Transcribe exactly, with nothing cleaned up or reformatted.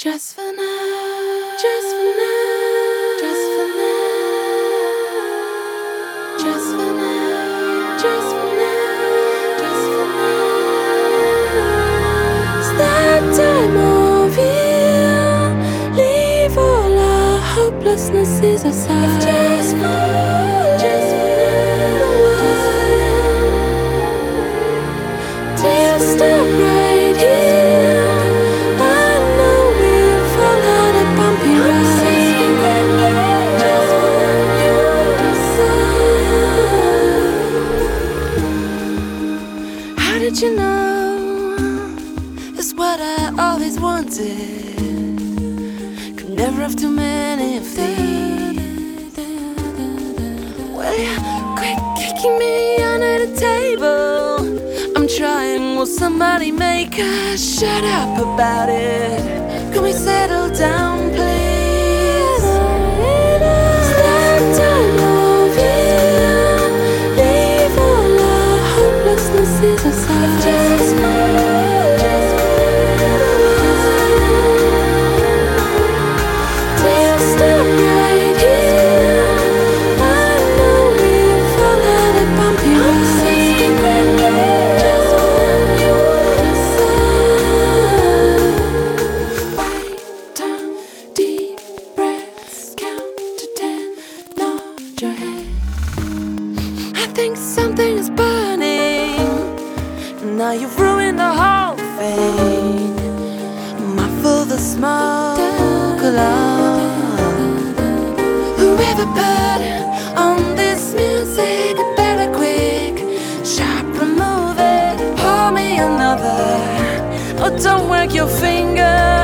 Just for now, just for now, just for now, just for now, just for now, just for now. It's that time of year. Leave all our hopelessnesses aside. It's just for, just for now. We'll stop right here. How did you know? It's what I always wanted. Could never have too many of these. Well, you quit kicking me under the table. I'm trying, will somebody make us shut up about it? Can we settle down, please? It's that time of year. Leave all our hopelessnesses aside. Just we'll stop right here. I know we'll fall out of bumpy roads. Just when you decide. Write down deep breaths, count to ten, nod your head. I think something is burning. Now you've ruined the whole thing. Muffle the smoke alarm. Whoever put on this music, better quick, sharp, remove it. Pour me another. Oh, don't work your finger.